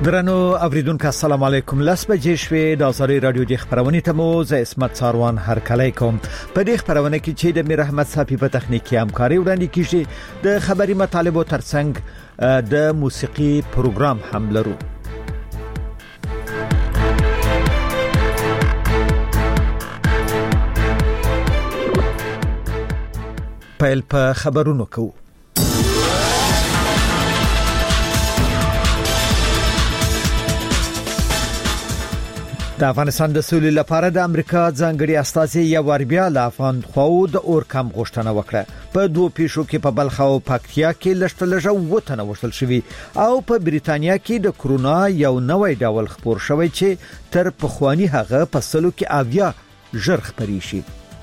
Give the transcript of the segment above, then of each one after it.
درنو اوریدونکو السلام علیکم. لاس بجې شوې د ازاري رادیو د خبرونې ته مو زه اسمت ساروان هرکلی کوم. په دې خبرونه کې چې د میر احمد صافي په تخنیکی همکاري وړاندې کیږي د خبري مطالبو ترڅنګ د موسیقي پروګرام هم لرو. پیل په خبرونو کوو. د افغانستان د سولې لپاره د امریکا ځانګړي استازي یو وربیا له افغان خو د اورکم غوښتنه وکړه. په دوه پیښو کې په بلخ او پکتیا کې لشتلجه وټنه وشتل شوی او په بریتانیا کې د کرونا یو نوې ډول خبر شوی چې تر پخوانی هغه په سلو کې اویا ژر خبري شي.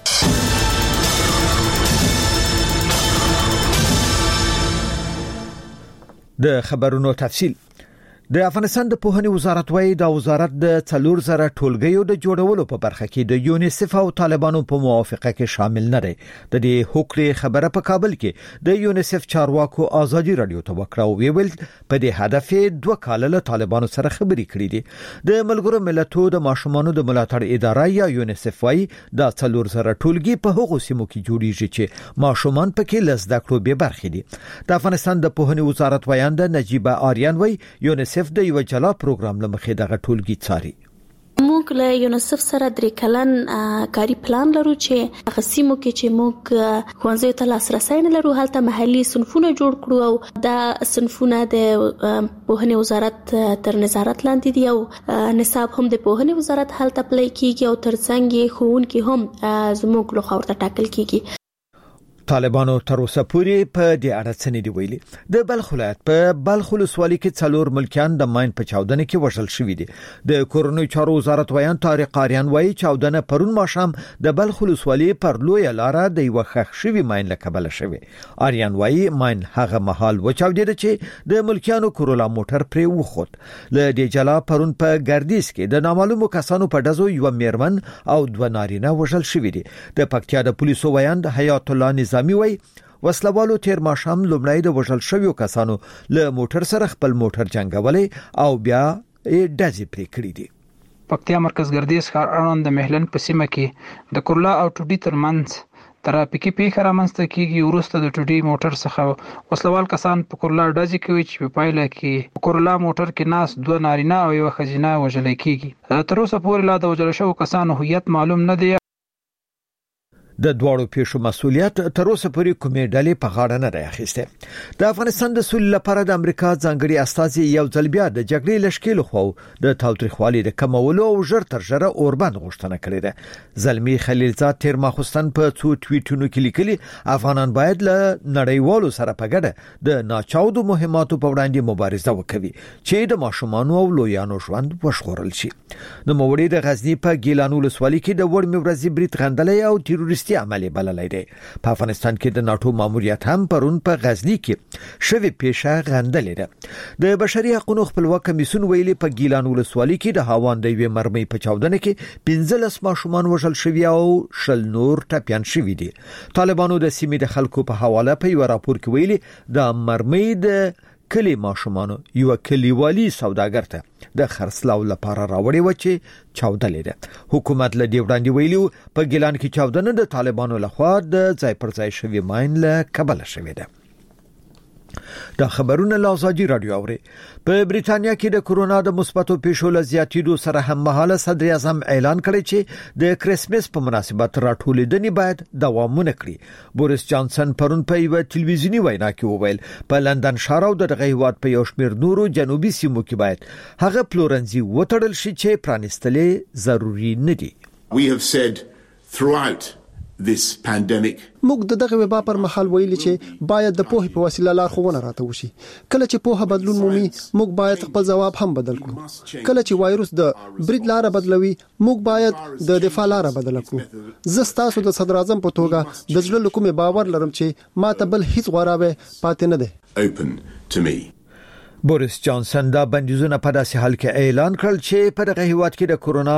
د خبرونو تفصیل. د افغانستان د پوهنې وزارت وايي د وزارت د 4000 ټولګیو د جوړولو په برخه کې د یونیسف او طالبانو په موافقه کې شامل نه دي. د دې حکومت خبره په کابل کې د یونیسف چارواکو ازادي رادیو ته وکړه او ویل په دې هدف 2 کال له طالبانو سره خبري کړې دي. د ملګرو ملتونو د ماشومانو د ملاتړ اداره یا یونیسف وايي د 4000 ټولګي په هغو سیمو کې جوړیږي چې ماشومان پکې لزده کړو به برخې دي. د افغانستان د پوهنې وزارت وایند نجیبه آریان وايي یونیسف د یو جلا پروګرام لمخې دغه ټولګي څاري. موږ له یونیسف سره 3 کلن کاری پلان لرو چې قسمو کې چې موږ خوانځو ته لاسرسي نه لرو هلته محلي صنفونه جوړ کړو او دا صنفونه د پوهنې وزارت تر نظارت لاندې دي او نصاب هم د پوهنې وزارت هلته پلی کیږي او ترڅنګ ښوونکي هم زموږ له خوا ورته ټاکل کیږي. طالبانو تر اوسه پورې په دې اړه څه نه دی ویلي. د بلخ ولایت په بلخ ولسوالۍ کې 4 ملکیان د ماین په چاودنه کې وژل شوي دي. د کورونی چارو وزارت وایي طارق قاریان وایي چاودنه پرون ماښام د بلخ ولسوالۍ پر لوی لاره د یو خخ شوی ماین لکبل شوی. آریان وایي ماین هغه محل وچاودید چې د ملکیانو کورولا موټر پرې وخوت. له دې جلا پرون په ګردیز کې د نامعلومو کسانو په دزو یو میرمن او 2 نارینه وژل شوي دي. د پکتیا د پولیسو وایند حیات الله نظامی وای وسلوالو تیر ماښام لومړی د وژل شویو کسانو له موټر سره خپل موټر جنگولې او بیا ډزې پرې کړې دي. پکتیا مرکز ګردیز ښار اړوند د مهلن په سیمه کې د کورلا او ټوډي ترمنځ ترافیکي پیښه رامنځته کیږي. وروسته د ټوډي موټر څخه وسلوال کسان په کورلا ډزې کوي چې په پایله کې په کورلا موټر کې ناس 2 نارینه او یو ښځینه وژل کیږي. تر اوسه پورې لا د وژل شویو کسانو هویت معلوم نه دی. د دوړو پیښو مسولیت تر اوسه پورې کومې ډلې په غاړه نه راخسته. د افغانستان د سولې لپاره د امریکا ځانګړي استازي یو ځل بیا د جګړې لشکېلو خو د تاوتریخوالي د کمولو او ژر تر ژره اوربند غوښتنه کړې ده. زلمی خلیلزاد تیر ماخستن په څو ټویټونو کې لیکلي افغانان باید له نړیوالو سره په ګډه د ناچاودو مهماتو په وړاندې مبارزه وکړي چې د ماشومانو او لویانو ژوند وژغورل شي. نو موړي د غزنی په ګیلان ولسوالۍ کې د وړ مبرزي بریټ غندلې او تروریستي عملي بللای دی. په افغانستان کې د ناتو ماموریت هم پرون په غزنی کې شوی پیښه غندلې ده. د بشري حقوقو خپلواک کمیسیون ویلي په ګیلان ولسوالۍ کې د هاوان د یوې مرمۍ په چاودنه کې 15 ماشومان وژل شوي او 10 نور ټپيان شوي دي. طالبانو د سیمې د خلکو په حواله په یو راپور کې ویلي د مرمۍ د کلی ماشومانو یو کلیوالي سوداګر ته د خرڅلاو لپاره راوړی و چې چاودلې ده. حکومت له دې وړاندې ویلو په ګیلان کې چاودنه د طالبانو لخوا د ځای پر ځای شوی ماین له کبله شوې ده. دا خبرونه له ازادي رادیو اوري. په بریتانیا کې د کرونا د مثبتو پیښو له زیاتېدو سره هم مهاله صدر اعظم اعلان کړی چې د کریسمس په مناسبت راټولېدنې باید دوام ونکړي. بوریس جانسن پرون په یو ټلویزیونی وینا کې وویل په لندن ښار او د هیواد په یو شمېر نورو جنوبي سیمو کې باید هغه پلورنځي وتړل شي چې پرانستلې ضروري نه دي. We have said throughout this pandemic موږ د دغه وبا پر مهال ویلي چې باید د پوهې په وسیله لارښوونه راته وشي. کله چې پوهه بدلون مومي موږ باید خپل ځواب هم بدل کړو. کله چې وایروس د برید لار بدلوي موږ باید د دفاع لار بدل کړو. زه ستاسو د صدر اعظم په توګه د ځل کومې باور لرم چې ما ته بل هیڅ غوړاوي پاتې نه ده. open to me. بوریس جانسن دا بندیزونه په داسې حال کې اعلان کړل چې په دغه هیواد کې د کورونا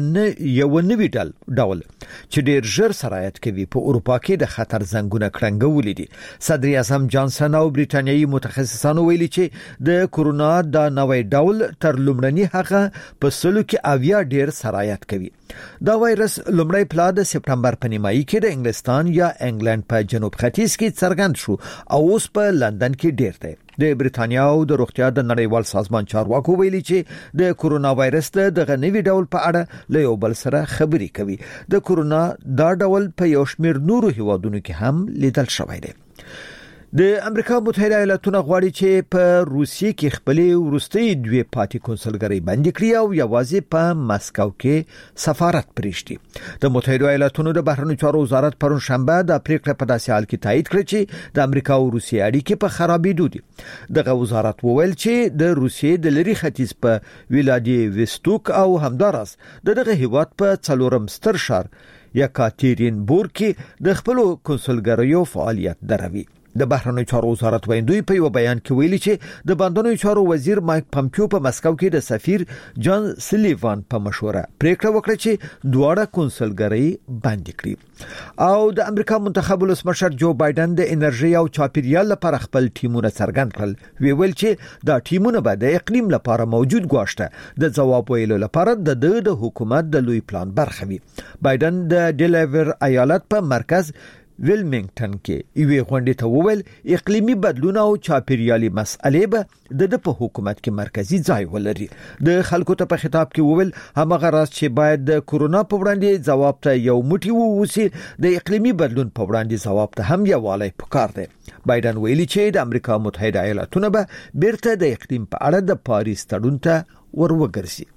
یو نوی ډول چې ډیر ژر سرایت کوي په اروپا کې د خطر زنګونه کړنګولې دي. صدر اعظم جانسن او بریټانیایي متخصصانو ویلي چې د کورونا دا نوی ډول تر لومړني هغه په سلو کې اویا ډیر سرایت کوي. دا وایرس لومړی پلا د سپتمبر په نیمایي کې د انګلستان یا انګلند په جنوب ختیځ کې څرګند شو او اوس په لندن کې ډیر دی. د بریټانیا او د روغتیا د نړیوال سازمان چارواکو ویلي چې د کورونا وایرس د نوي ډول په اړه له یو بل سره خبري کوي. د کورونا دا ډول په یو شمېر نورو هیوادونو کې هم لیدل شوی دی. د امریکا متحده ایالاتونو غواړي چې په روسیې کې خپل ورستي دوی پاتې کنسولګری بندي کړي او یوازې په مسکو کې سفارت پرېږدي. د متحده ایالاتونو د بهرنیو چارو وزارت پرون شنبه د پریکړه په داسې حال کې تایید کړ چې د امریکا او روسیې اړیکې په خرابېدو دي. دغه وزارت وویل چې د روسیې د لری ختیځ په ولادیوستوک او همداراز دغه هیواد په څلورم ستر ښار یکاترینبورګ کې د خپل کنسولګریو فعالیت دروي. د بهرنیو چارو وزارت ویندوی په یو بیان کې ویلي چې د بهرنیو چارو وزیر مایک پامپیو په مسکو کې د سفیر جان سلیوان په مشوره پریکړه وکړه چې دواړه کنسولګری بند کړي. او د امریکا منتخب ولسمشر جو بایدن د انرژي او چاپیریال لپاره خپل ټیمونه څرګند کړل. ویل چې دا ټیمونه به د اقلیم لپاره موجود غواړي د جواب ویلو لپاره د حکومت د لوی پلان برخه وي. بایدن د ډیلاویر ایالت په مرکز ویلمنګټن کې یوې غونډې ته وویل اقلیمي بدلون او چاپیریالي مسئلې به د په حکومت کې مرکزی ځای ولري. د خلکو ته په خطاب کې وویل همغه راز چې باید د کورونا په وړاندې ځواب ته یو موټی ووسی د اقلیمي بدلون په وړاندې ځواب ته هم یووالی پکار دی. بایدن ویلي چې د امریکا متحده ایالاتونو به بیرته د اقلیم په اړه د پاریس تړون ته وروګرځي.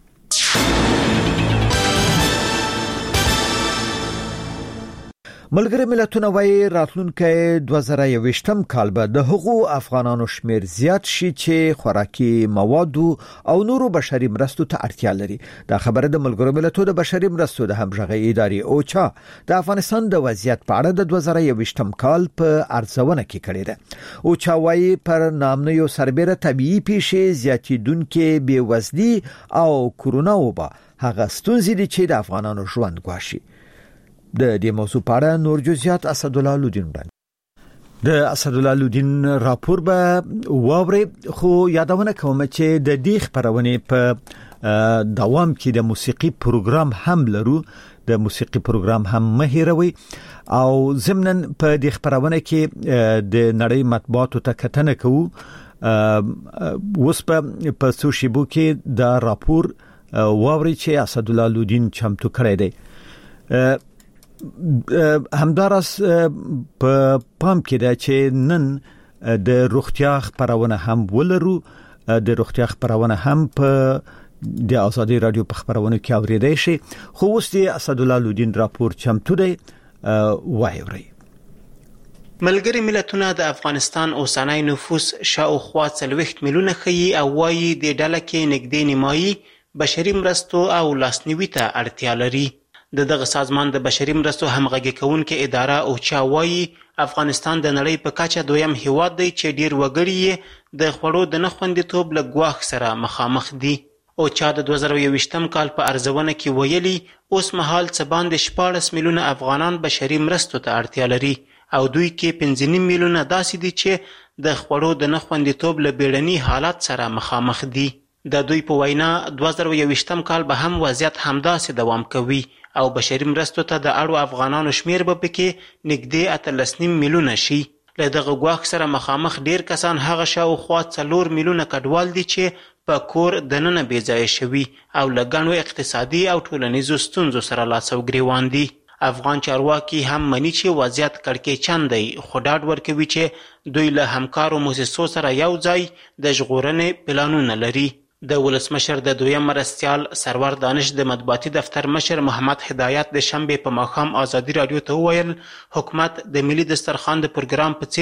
ملګری ملتونه وايي راتلونکي 2020م کال به د حقوق افغانانو شمیر زیات شي چې خوراکي مواد او نورو بشري مرستو ته اړتیا لري. دا خبره د ملګرو ملتونو د بشري مرستو د همغږي ادارې اوچا د افغانستان د وضعیت په اړه د 2020م کال په ارزونه کې کړې ده. اوچا وايي پر نامنیو سربېره طبيعي پیښې زیاتیدونکې بیوزلي او کورونا وبا هغه ستونزې دي چې د افغانانو ژوند ګواښي. د دې موضوع په اړه نور جزئیات اسدالله لودین وړاندې. د اسدالله لودین راپور به واوري خو یادونه کوم چې د دې خبرونه په دوام کې د موسیقي پروګرام هم لرو. د موسیقي پروګرام هم مهیروي او ضمناً په دې خبرونه کې د نړۍ مطبوعاتو ته کتنه کوو. اوس په سوشيبو کې دا راپور واوري چې اسدالله لودین چمتو کړی دی. همدارس په پام کې ده چې نن د روغتیا خبرونه هم ولرو. د روغتیا خبرونه هم په د آزادي رادیو په خبرونه کې اوریدای شي. خو اوس د اسدالله لودین راپور چمتو دی وایوري. ملګری ملتونه د افغانستان اوسنی نفوس شاوخوا 40 میلیونه ښیي او وايي د ډله کې نږدې نیمایي بشري مرستو او لاسنیوي ته اړتیا لري. دغه سازمان د بشري مرستو همغږي کوونکې اداره اوچا وايي افغانستان د نړۍ په کچه دویم هیواد دی چې ډیر وګړي د خوړو د نخوندیتوب له ګواښ سره مخامخ دي. اوچا د 2020م کال په ارزونه کې ویلي اوس مهال څه باندې 14 میلیونه افغانان بشري مرستو ته اړتیا لري او دوی کې 15 میلیونه داسې دي چې د خوړو د نخوندیتوب له بیړني حالت سره مخامخ دي. د دوی په وینا 2020م کال به هم وضعیت همداسې دوام کوي او بشري مرستو ته د اړو افغانانو شمیر به پکې نږدې 13 میلیونه شي. له دغه ګواښ سره مخامخ ډیر کسان هغه شاوخوا 4 میلیونه کډوال دي چې په کور دننه بې ځایه شوي او له ګڼو اقتصادي او ټولنیزو ستونزو سره لاس او ګریوان دي. افغان چارواکي هم مني چې وضعیت کړکېچن دی خو ډاډ ورکوي چې دوی له همکارو موسسو سره یو ځای د ژغورنې پلانونه لري. د ولسمشر د دویم مرستیال سرور دانش د مطبوعاتي دفتر مشر محمد هدایت د شنبې په ماښام آزادي رادیو ته وویل حکومت د ملي دسترخوان د پروګرام په څیر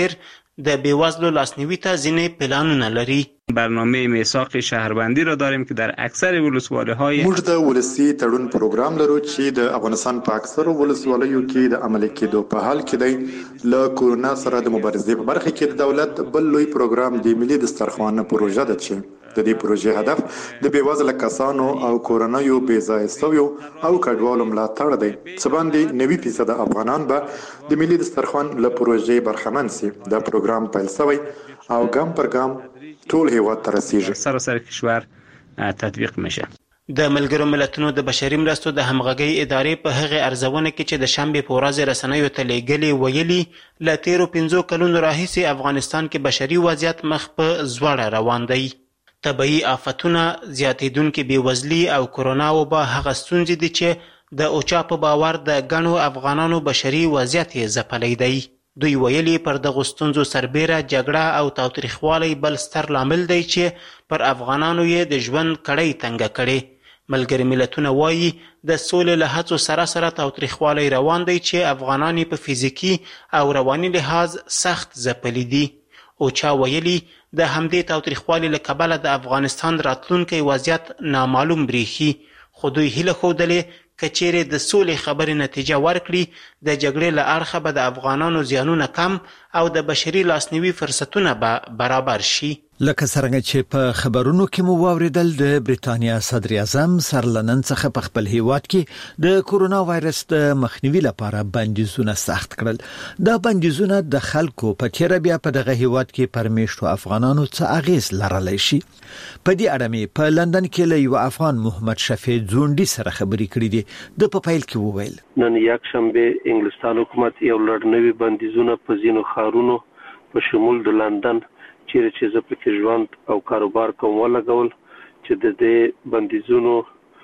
د بیوزلو لاسنیوي ته ځینې پلانونه لري. برنامه میثاق شهربندی را داریم که در اکثر ولسوالی‌های موږ د ولسی تړون پروګرام لرو چې د افغانستان په اکثرو ولسوالیو کې د عملي کېدو په حال کې دی. له کورونا سره د مبارزې په برخه کې د دولت بل لوی پروګرام د ملي دسترخوان پروژه ده چې د دې پروژې هدف د بیوزله کسانو او کورونا یو بې ځای شویو او کډوالو ملاتړ دی. څه باندې 90% افغانان به د ملي دسترخوان له پروژې برخمن شي. دا پروګرام پیل شوی او ګام پر ګام ټول هیواد ته رسیږي. سراسر کشور تطبیق میشه. د ملګرو ملتونو د بشري مرستو د همغږۍ ادارې په هغه ارزونه کې چې د شنبې په ورځ رسنیو ته لیږلي ویلي له تیرو 5 کلونو راهیسې افغانستان کې بشري وضعیت مخ په ځوړه روان دی. طبعي آفتونه، زیاتېدونکې بېوزلي او کرونا وبا هغه ستونزې دي چې د اوچا په باور د ګڼو افغانانو بشري وضعیت یې ځپلی دی. دوی ویلي پر دغو ستونزو سربیره جګړه او تاوتریخوالی بل ستر لامل دی چې پر افغانانو یې د ژوند کړۍ تنګه کړې. ملګري ملتونه وایي د سولې له هڅو سره سره تاوتریخوالی روان دی چې افغانان په فزیکي او رواني لحاظ سخت ځپلي دي. اوچا ویلي د همدې تاوتریخوالي له کبله د افغانستان راتلونکی وضعیت نامعلوم بریښي، خو دوی هیله ښودلې که چیرې د سولې خبرې نتیجه ورکړي د جګړې له اړخه به د افغانانو زیانونه کم او د بشري لاسنیوي فرصتونه به برابر شي. لکه څنګه چې په خبرونو کې مو واوریدل د بریتانیا صدر اعظم سر لندن څخه په خپل هیواد کې د کورونا وایرس د مخنیوي لپاره بندیزونه سخت کړل. دا بندیزونه د خلکو په تیر بیا په دغه هیواد کې پرمیشتو افغانانو څخه اغیز لرلی شي. په دې اړه مې په لندن کې له یو افغان محمد شفیع ځونډي سره خبرې کړې دي. د په پیل کې وویل نن یک شنبه انګلستان حکومت یو لړ نوي بندیزونه په ځینو ښارونو په شمول د لندن چیرې چې زه پکې ژوند او کاروبار کوم ولګول چې د دې بندیزونو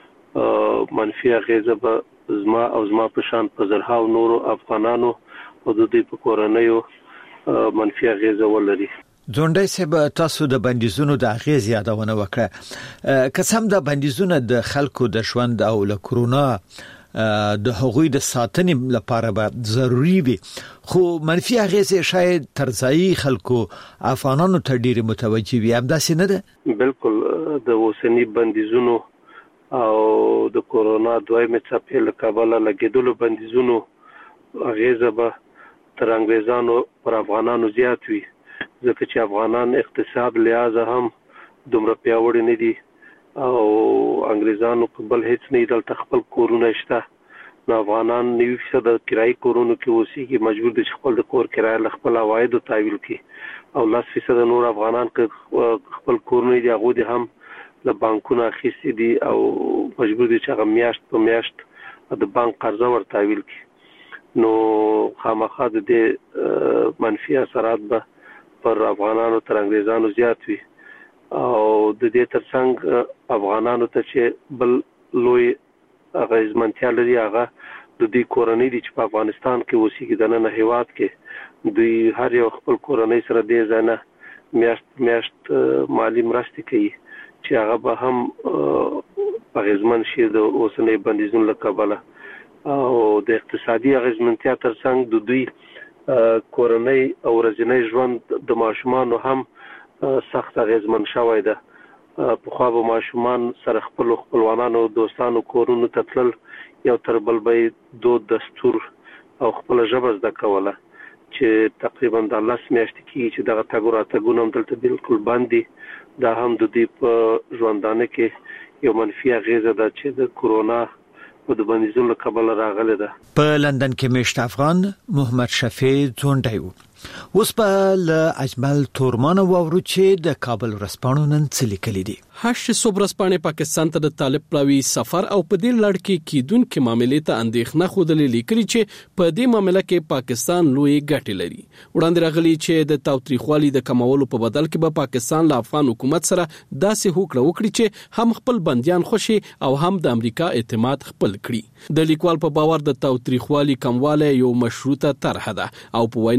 منفي اغیزه به زما او زما په شان په زرهاو نورو افغانانو او د دوی په کورنیو منفي اغیزه ولري. ځونډي صاحب تاسو د بندیزونو د اغیز یادونه وکړه. قسم د بندیزونو د خلکو د ژوند او له کورونا د هغوی د ساتنې لپاره به ضروری وي، خو منفي اغیزې شاید ترځایي خلکو افغانانو ته ډیر متوجي وي. همداسې نه ده؟ بالکل د اوسنی بندیزونو او د کورونا دویمه څپې له کبله لګیدلو بندیزونو اغیزه به تر انګریزانو پر افغانانو زیات وي، ځکه چې افغانان اقتصاد لحاظ هم دومره پیاوړي نه دي او انګریزانو بل هیڅ نه دلته خپل کورونه شته. نو افغانان 90% د کرایي کورونو کې اوسېږي، مجبور دي چې خپل د کور کرایه له خپل عوایدو تحویل کړي او 10% نور افغانان خپل کورونه دي هغه دي هم له بانکونو اخیستي دي او مجبور دي چې هغه میاشت په میاشت د بانک قرضه ور تحویل کړي. نو خامخا د دې منفي اثرات به پر افغانانو تر انګریزانو زیات وي او د دې ترڅنګ افغانانو ته چې بل لوی اغیزمنتیا لري هغه د دې کورنۍ دي چې په افغانستان کې اوسېږي. د نن هیواد کې دوی هر یو خپل کورنۍ سره دې ځنه میاشت مالی مرستې کوي چې هغه به هم اغیزمن شي د اوسنۍ بندیزونو له کبله او د اقتصادي اغیزمنتیا ترڅنګ د دوی کورنۍ او ورځنی ژوند د ماشومانو هم سخت اغیزمن شوی ده. پخوا به ماشومان سره خپل خپلوانانو دوستانو کورونو ته تلل، یو تر بل به دود دستور او خپل ژبه زده کوله چې تقریبا د 10 میاشتې کې چې دغه تګ راتګونه هم دلته بالکل بند دي. دا هم د دې په ژوندانه کې یو منفي اغیزه ده چې د کورونا په د بندیزونو له کبله راغلې ده. په لندن کې مشت افغان محمد شفیع ځونډي وو. اوس په له اجمل تورمان وورو چې د کابل ورسپانو نن څه لیکلي دي. هش صبرسپانې پاکستان ته د طالب پلاوی سفر او په دې لړ کې کیدونکو معاملې ته اندېښنه خوده لیکلي چې په دې معاملې کې پاکستان لوی ګټې لري. وړاندې راغلي چې د تاوتریخوالي د کمولو په بدل کې به پاکستان له افغان حکومت سره داسې هوکړه وکړي چې هم خپل بنديان خوشي او هم د امریکا اعتماد خپل کړي. د لیکوال په باور د تاوتریخوالي کمواله یو مشروطه طرحه ده او په وینای افغان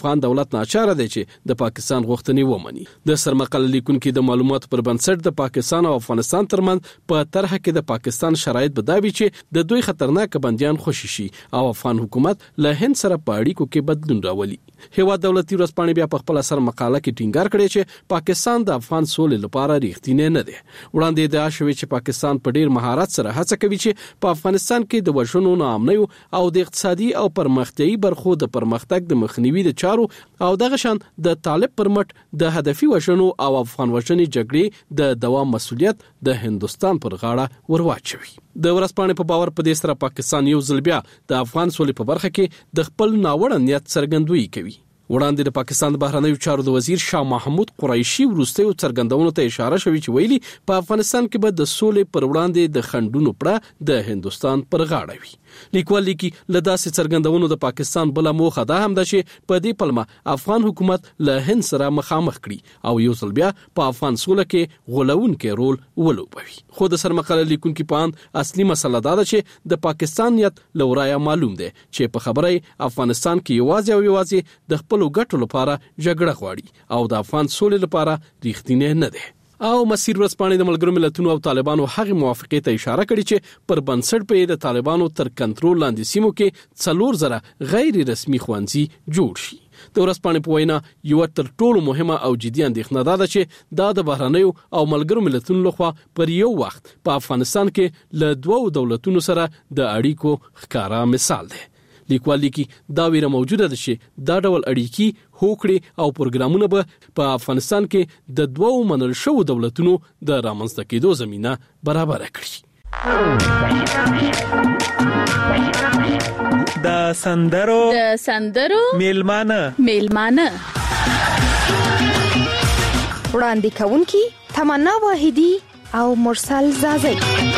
افغان دولت ناچاره دی چې د پاکستان غوښتنې ومني. د سرمقاله لیکونکو د معلوماتو پر بنسټ د پاکستان او افغانستان ترمنځ په طرحه کې د پاکستان شرایط بداوي چې د دوی خطرناک بنديان خوشي شي او افغان حکومت له هند سره په اړیکو کې بدلون راولي. هیواد دولتي ورځپاڼې بیا په خپل سرمقاله کې ټینګار کړی چې پاکستان د افغان سولې لپاره ریښتینی نه دی. وړاندې ادعا شوې چې پاکستان په ډیر مهارت سره هڅه کوي چې په افغانستان کې د وژنو، ناامنیو او د اقتصادي او پرمختیايي برخو د پرمختګ د مخنیوي د چارو او دغه شان د طالب پر مټ د هدفي وژنو او افغان وژنې جګړې د دوام مسؤلیت د هندستان پر غاړه ورواچوي. د ورځپاڼې په باور په دې سره پاکستان یو ځل بیا د افغان سولې په برخه کې د خپل ناوړه نیت څرګندوي کوي. وړاندې د پاکستان د بهرنیو چارو د وزیر شاه محمود قریشي وروستیو څرګندونو ته اشاره شوې چې ویلي په افغانستان کې به د سولې پر وړاندې د خنډونو پړه د هندستان پر غاړه وي. لیکوال لیکي له داسې څرګندونو د پاکستان بل موخه دا هم ده چې په دې پلمه افغان حکومت له هند سره مخامخ کړي او یو ځل بیا په افغان سوله کې غولونکي رول ولوبوي. خو د سرمقاله لیکونکو په اند اصلي مسله دا ده چې د پاکستان نیت لورایا معلوم دی چې په خبره افغانستان کې یوازې د خپل ګټو لپاره جګړه غواړي او د افغان سولې لپاره ریښتینی نه دی. او مسیر ورځپاڼې د ملګرو ملتونو او طالبانو هغه موافقې ته اشاره کړې چې پر بنسټ په د طالبانو تر کنټرول لاندې سیمو کې 4,000 غیر رسمي ښوونځي جوړ شي. د ورځپاڼې په وینا یو تر ټولو مهمه او جدي اندېښنه ده چې دا د بهرنیو او ملګرو ملتونو لخوا پر یو وخت په افغانستان کې له دوو دولتونو سره د اړیکو ښکارا مثال دی. لیکوال لیکي دا ویره موجوده ده چې دا ډول اړیکې، هوکړې او پروګرامونه به په افغانستان کې د دوو منل شوو دولتونو د رامنځته کېدو زمينه برابر کړي. د سندرو میلمانه وړاندې کوونکی تمنا واحدی او مرسل زازی.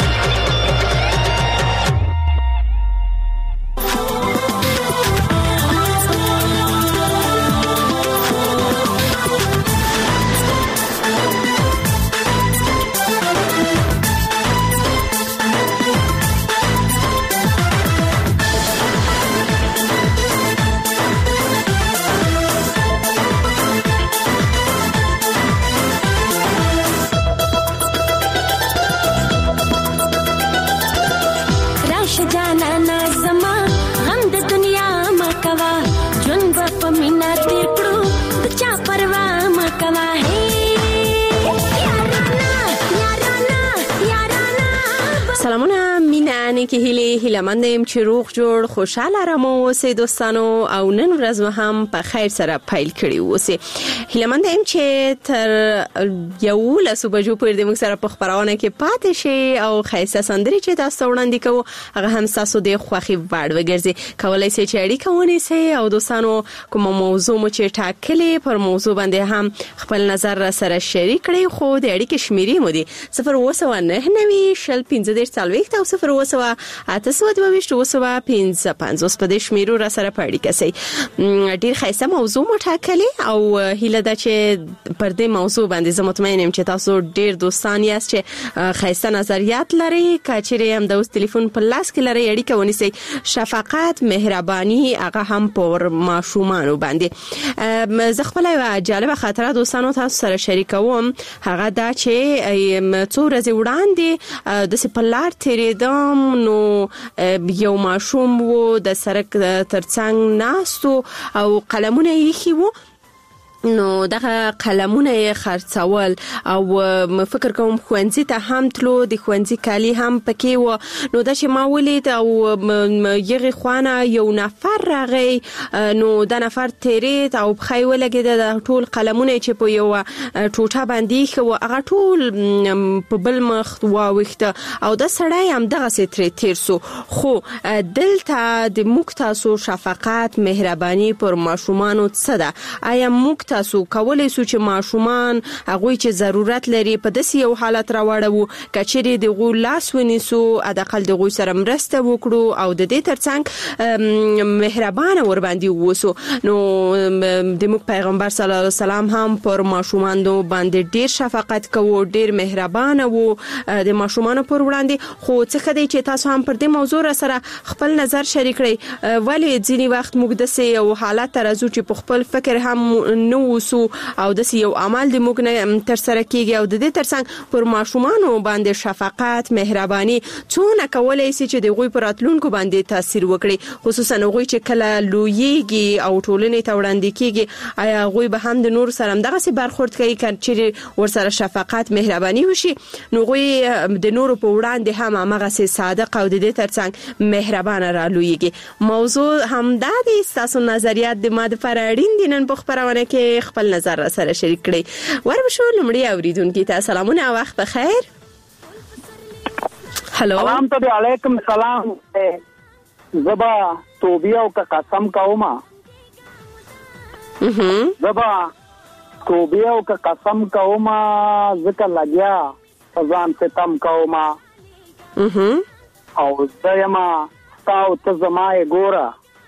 کې هیلمندم چې روغ جوړ خوشاله رمو اوسې دوستانو او نن ورځ هم په خیر سره پیل کړی اوسې. هیلمندم چې تر 11 بجو پورې د موږ سره په خبرونه کې پاتې شي او خیسه سندري چې تاسو وړاندې کوو هغه هم تاسو د خوخي وړ وګرځي. کولای شئ چې اړیکه ونیسئ او دوستانو کوم موضوع مو چې ټاکلې پر موضوع باندې هم خپل نظر سره شریک کړئ. خو د اړیکې شمیرې مو دي 029901540 او 02825 په دې شمیرو را سره پړی کسي. ډیر خیسه موضوع مو ټاکلې او هیله ده چې پر دې موضوع باندې زه مطمئن یم چې تاسو ډیر دوستان یاست چې خیسه نظریات لري. کچېرې هم د اوس ټلیفون په لاس کې لري اړیکه ونیسئ. شفقت، مهرباني هغه هم پر ماشومان باندې. زه خپل جالب خاطره دوستانو تاسو سره شریکوم. هغه دا چې څو ورځې وړاندې د سپلار تیریدم نو یو ماشوم وو د سرک ترڅنګ ناستو او قلمونه یې خي وو نو دغه قلمونه یې خرڅول او فکر کوم خوانځي ته هم تلو د خوانځي کالی هم پکې و. نو دا چې ما ولید او یغه خوانه یو نفر راغی نو دا نفر تیریت او بخای ولګید د ټول قلمونه چې په یو ټوټه باندې خو هغه ټول په بل مخ واوښته او دا سړی هم دغه ستري تیر سو. خو دلته د موږ تاسو شفقت، مهرباني پر ماشومانو څه ده؟ آیا موږ تاسو کولای شو چې ماشومان هغه چې ضرورت لري په داسې یو حالت راوړو کچېری د غو لاس ونیسو ادقل د غو سره مرسته وکړو او د دې ترڅنګ مهربانه ور باندې ووسو. نو د موږ پیغمبر صلی الله علیه وسلم هم پر ماشومان باندې ډیر شفقت کوو، ډیر مهربانه وو د ماشومان پر وړاندې. خو څه خدای چې تاسو هم پر دې موضوع سره خپل نظر شریک کړئ، ولی ځینی وخت موږ د سه یو حالت ترازو چې په خپل فکر هم نو وسو او د سه یو عمل د موږ نه تر سره کیږي او د دې ترڅنګ پر ماشومان باندې شفقت مهرباني څونه کولای شي چې د غوي پر اتلونکو باندې تاثیر وکړي، خصوصا غوي چې کله لویږي او ټولنې ته وړاندې کیږي. آیا غوي به هم د نور سره دغه سي برخورد کوي چې ورسره شفقت مهرباني وشي؟ نو غوي د نور په وړاندې هم هغه سي صادق او د دې ترڅنګ مهربانه را لویږي. موضوع هم د تاسو نظریات د ماده پر اړین دي نن په خبرونه کې خپل نظر سره شریک کړئ. وربشو لمړی اوریدونکو ته سلامونه او وخت بخیر. هلو سلام ته علیکم سلام. زبا توبه او قسم کوما زبا توبه او قسم کوما ذکر لګیا ځان ستم کوما او زما تاو ته زما ګورا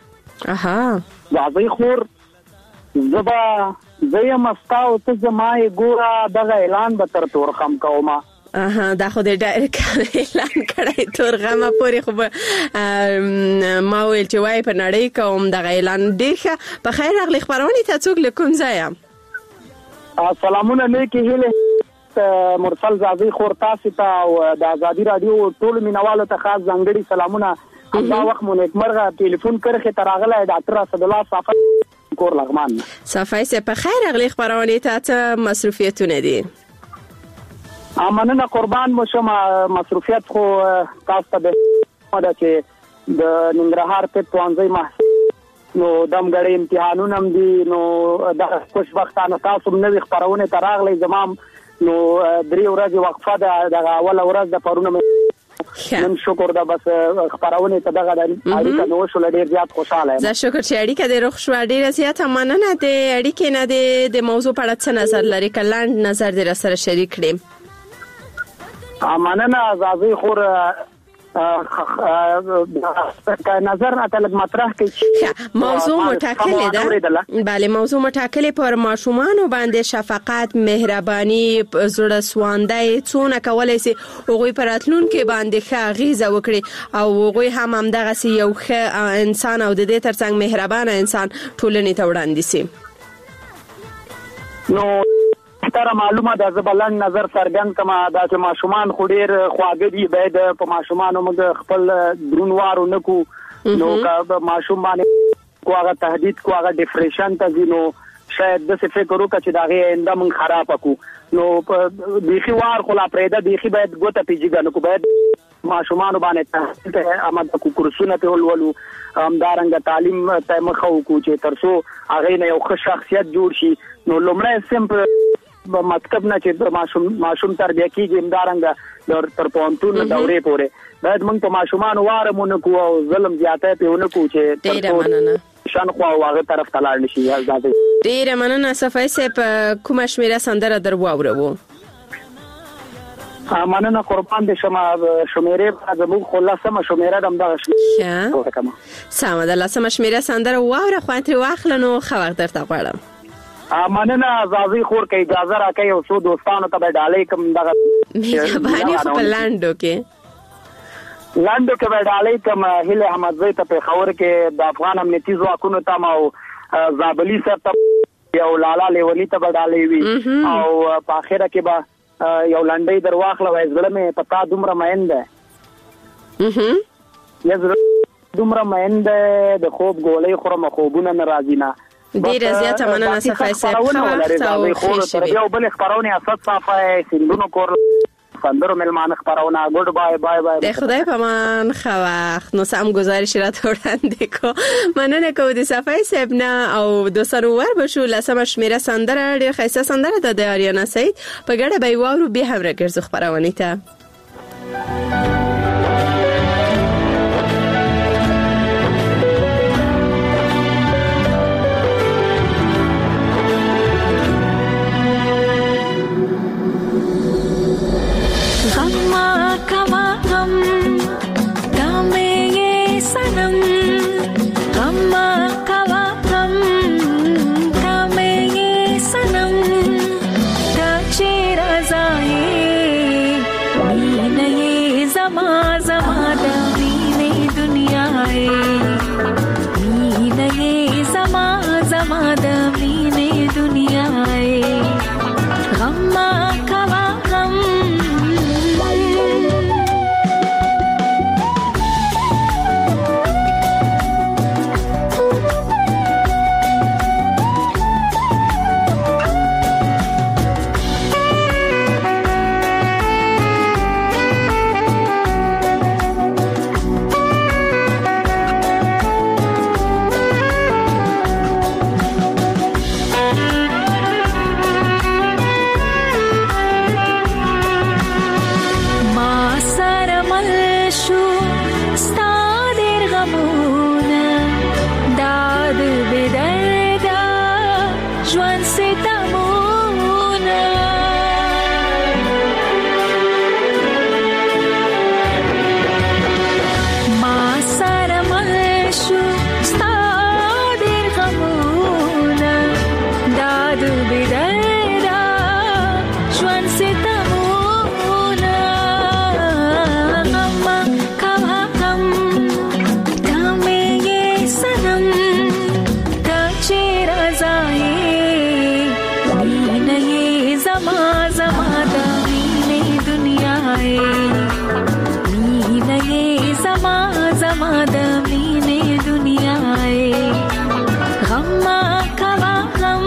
واځي خور زبا زیم استاو ته زما ګورا دغه اعلان به تر تور خم کوما. دا خو د ډایرک اعلان کړی تورغمه پورې خو ما ویل چې وای په نړۍ کوم دغه اعلان ډیر ښه. په خیر راغلی خبرونه ته څوک لیکم ځایم. سلامونه نیکی هله مرسل زازي خور تاسو ته او د ازادي رادیو ټول مینوالو ته خاص ځانګړي سلامونه. دا وخت مونږ مرغه ټلیفون کرخه تراغله ډاکټر اسد الله صافی کور لغمان صافی سه په خیر راغلی خبرونه ته مصروفیتونه دي. مننه قربان مو شم. مصروفیت خو تاسو ته د ننګرهار په توانځي ما نو دمګړې امتحانونه هم دي نو د خوشبختانه تاسو نوې خبرونه تراغلې زمام نو درې ورځې وقفه د اول ورځ د پرونه نن شکر دا بس خبرونه ته دغه اړیکه نو شو ډیر زیات خوشاله یم. زه شکر چې اړیکه د روغ شو ډیر زیات مننه. د اړیکې نه د موضوع په اړه څه نظر لري؟ کلاند نظر در سره شریک کړئ. مننه زازي خور نظر اتل مطرح کې موضوع متکله ده. بله موضوع متکله پر ماشومان باندې شفقت مهرباني زړه سواندای څونه کولای شي هغه پر اتلون کې باندې ښه غیزه وکړي او هغه هم دغه سي یو ښه انسان او د دې ترڅنګ مهربانه انسان ټولنې ته وړاندې شي. نو تر معلومه ده زبلنګ نظر سرګن کما دا چې ماشومان خډیر خواږه دي باید په ماشومان موږ خپل درونوارو نکو نو کا ماشوم باندې کوغه تهدید کوغه ډیپریشن ته زینو شاید د څه فکر وکړي چې داغه انده من خراب کو نو بيخي وار خلا پرېدا بيخي باید ګوته پیجیګا نو باید ماشومان باندې ته امد کو کورسونه په ولولو همدارنګ تعلیم ته مخو کو چې ترسو هغه نه یو ښه شخصیت جوړ شي. نو لومړی سمپل مکتب نه چې ماشوم تربیه کیږي همدارنګ تر پونتون دورې پورې باید موږ په ماشومان وارمونه کو او ظلم زیاته پیونه کو چې ډیره مننه شان خو هغه طرف تلاړ نشي. ډیره مننه. صفای سه په کومه شمیره سندره در واورو؟ مننه قربان دې شمه شمیره زموږ خلاصه شمیره دم دغه سم ده لاسه شمیره سندره واوره خو انت واخلنو خبر درته غواړم. مننه زازي خور کې اجازه راکې او څو دوستانو ته ډالې کوم دغه باندې خپل لاندو کې ډالې کوم هله احمد زوی ته په خبر کې د افغان امنیتي ځواکونو ته او زابلی سره ته یو لالا لیولي ته ډالې وی او په اخره کې به یو لنډي درواخله وای زړه مې پتا دومره مینده دومره مینده د خوب ګولې خورم خوبونه ناراضی نه. ډیره زیاته مننه صفای صاحب. خو یو بل خبرونه اسد صفای سندونو کور سندرو ملمان خبرونه ګډ بای بای بای. د خدای په مان خو وخت نو سم گزارش را وړاندې کو. مننه کو د صفای صاحب نه او د سرور بشو لسمه شمیره سندره ډیر خیسه سندره د اریانا سید په ګډه به وورو به هم راګرځو خبرونه ته. ژوند ستمونه ما سره مل شو ستا ډېر غمونه دا د بېدره ژوند ستمونه غم کوه غم دا مې یې صنم ته چې رضایې مینه یې زما زما د مینې دنیا یې مینه یې زما زما د مینې دنیا یې غم کوه غم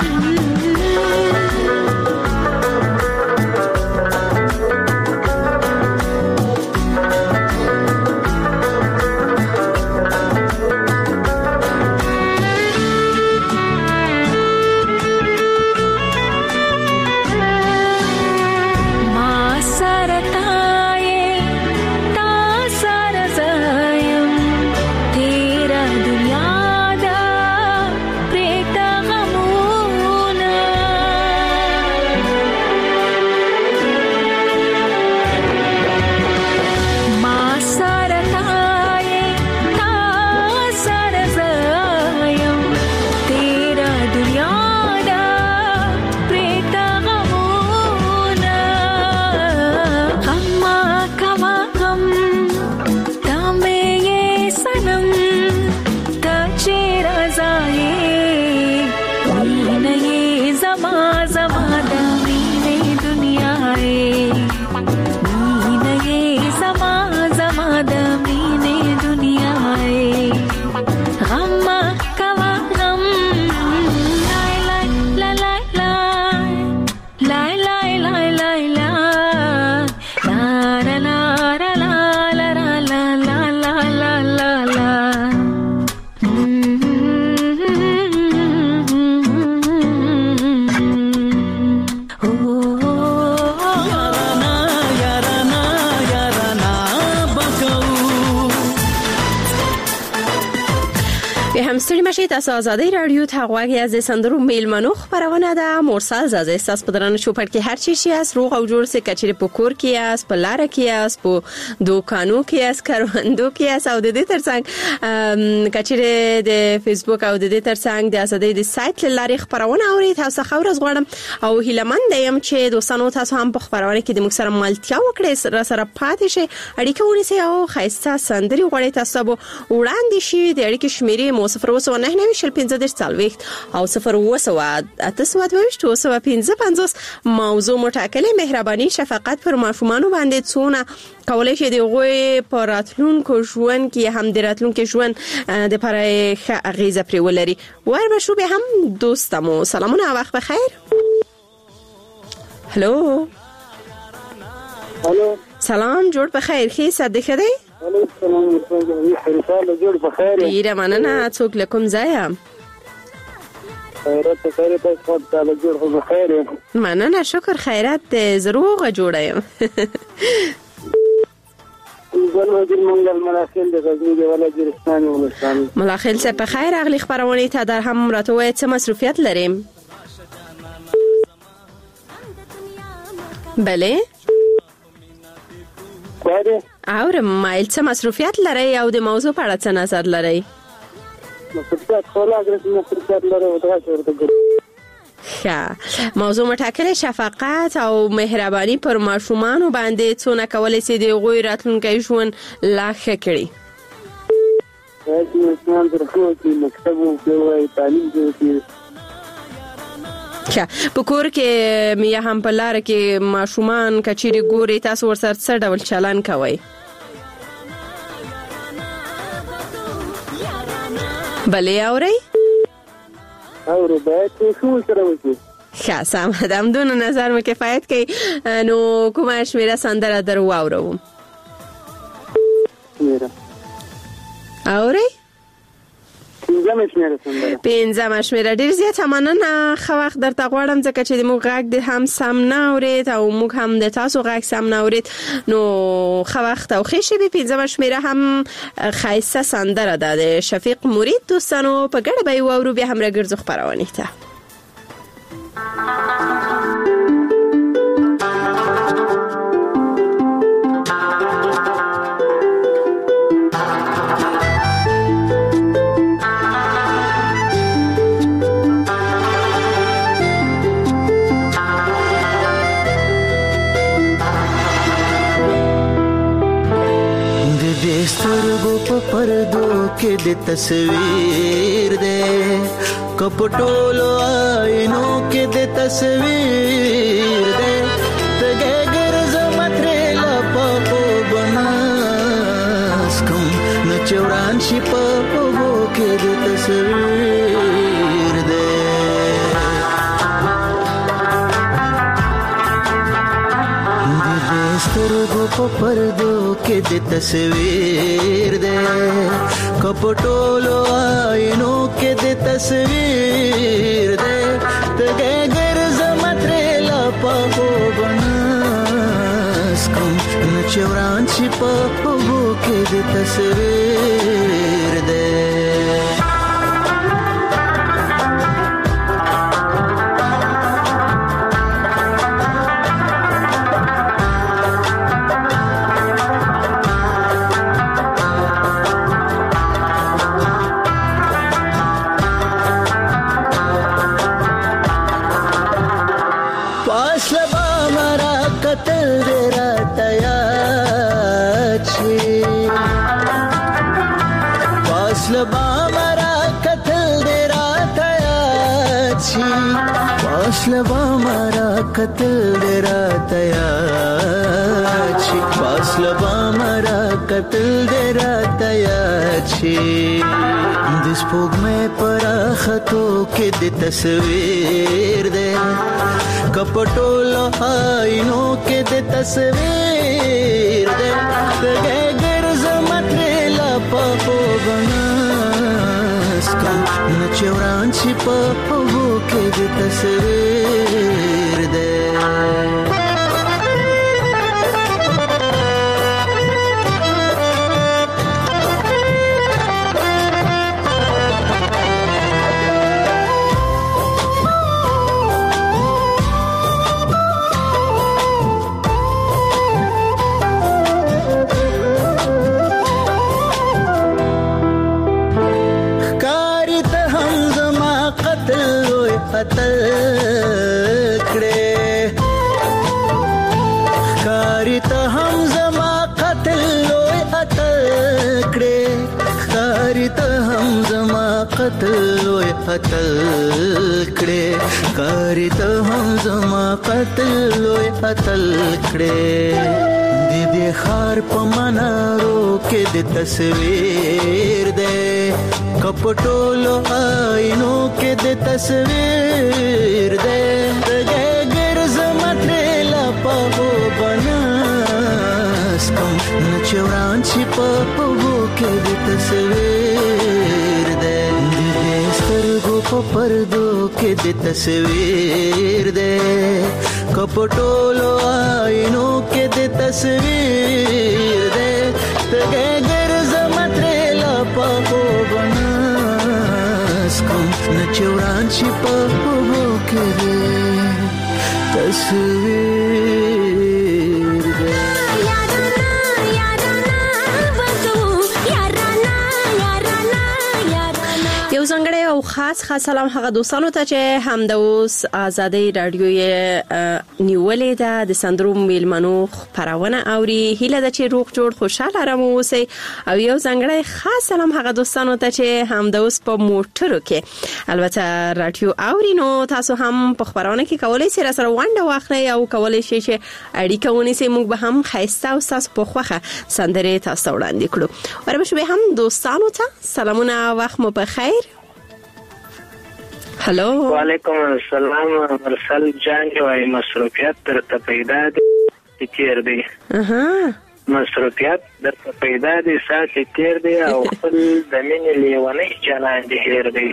ما سره تا یې تا سره زه یم تیره دنیا ده پرېږده غمونه ما سره تا یې تا سره زه یم تیره دنیا ده پرېږده غمونه غم کوه غم دا مې یې صنم ته چې رضایې مینه یې زما زما د مینې دنیا یې مینه یې زما زما د مینې دنیا یې غم کوه غم لای لای لای لای لای لای لای لای لا لا لا لا لا لا لا لا لا لا لا به همستړي مشي تاسو آزادۍ رادیو ته غواړئ از سندرو میلمنو خبرونه ده مرسل زازه تاسو په درنه شوپړ کې هر چی شي اس روغ او جوړ سه کچره په کور کې اس په لار کې اس په دوکانو کې اس کاروندو کې اس او د دې ترڅنګ کچره د فیسبوک او د دې ترڅنګ د آزادۍ د سایت لاري خبرونه اوري تاسو خبرز غواړم او هیلمن دیم چې دوستانو تاسو هم په خبرونه کې د موږ سره ملتیا وکړئ سره پاتې شي اړیکه ونیسئ او خاصه سندري غواړئ تاسو وړاندې شي د اړیکې شمیرې 00999 او 0 موضوع متکل مهرباني شفقت پر ماشومان باندې څونه کولای شي د غوي پر راتلونکو ژوند کې هم د راتلونکو ژوند د پرې غیزه پرې ولري ورمه شو به هم دوستمو سلامونه وخت بخیر هلو سلام جوړ بخیر خې صدقه دی سلام خیرتاله جوړ بخیر ډیره مننه څوک لکم ځایم خیرت تاسو ته جوړ بخیر مننه شکر خیرت زروغ جوړایم وزیر منګل ملاخیل د غزنی دی ولا جرستاني ولستان ملاخیل څه په خیر اغلی خبرونه ته در هم راتوي څه مصروفیت لریم بله اور مایل څه مصروفیت لري او د موضوع په اړه څه نظر لري مصروفیت خلا درته مصروفیت لري او دا څه موضوع متکل شفقت او مهرباني پر ماشومان باندې څونه کولای شي د غوي راتلونکي ژوند لا ښه کړي اسمان درخو کې مکتب او تعلیم دی په کور کې میا هم په لار کې ماشومان کچيري ګوري تاسو ورسره څه ډول چلن کوي بلې اوري اورو به څه سره وځي سم دم دون نظر مې کفایت کوي نو کومه شمیره سندره درو اورو اوري پنځم شمیره ډیر زیات مننه خو وخت درته غواړم ځکه چې موږ غږ د هم سم نه اورید او موږ هم د تاسو غږ سم نه اورید نو خو وخت او خېشي به پنځم شمیره هم خایسته سندره ده د شفیق مرید دوستانو په ګډه به وورو به هم راګرځو خبرونه ته पर्दों के दे तस्वीर दे कपटोलो आईनों के दे तस्वीर दे तगे गर्ज मत्रेला पापो बनास्कम न चौरान शिपापो के दे तस्वीर दे स्तरगो पर्दों के दे तस्वीर दे कपटोलो आईनों के दे तस्वीर दे तगे गर्ज मत्रेला पापो बनास्कम न चौरान शिपापो के दे तस्वीर दे पासलबा मारा कतल दे रातयाची पासलबा मारा कतल दे रातयाची दिसपोग में परा खतों के दे तस्वीर दे कपटोलो आईनों के दे तस्वीर दे तगे गर्ज मत्रेला पापो बनास्कम न चौरान शिपापो के दे तस्वीर दे कारी तो हम जमा कतल अतल खड़े दीदी खार पमना रो के दे तस्वीर दे कपटोलो आईनों के दे तस्वीर दे तगे गर्ज मत्रेला पापो बनास्कम न चौरान शिपापो के दे तस्वीर दे पर्दों के दे तस्वीर दे कपटोलो आईनों के दे तस्वीर दे तगे गर्ज मत्रेला पापो बनास्कम न चौरान शिपापो के दे तस्वीर दे یو ځانګړی او خاص سلام هغه دوستانو ته چې هم د اوس آزادۍ رادیو نیولې ده د سندرو میلمنو خبرونه اوري هیله ده چې روغ جوړ خوشاله آرام اوسئ او یو ځانګړی خاص سلام هغه دوستانو ته چې هم د اوس په موټرو کې البته رادیو اوري نو تاسو هم په خبرونه کې کولای شئ سره ونده واخلئ او کولای شئ چې اړیکه ونیسئ موږ به هم خیسته او تاسو په خوخه سندره تاسو وړاندې کړو وربه هم دوستانو ته سلامونه وخت مو په خیر هلو وعلیکم السلام مرسل جان وايي مصروفیت درته پیدا دي تیر دي مصروفیت درته پیدا دي ساتي تیر دي او خپل د مینې لیونی جنان دي هیر دي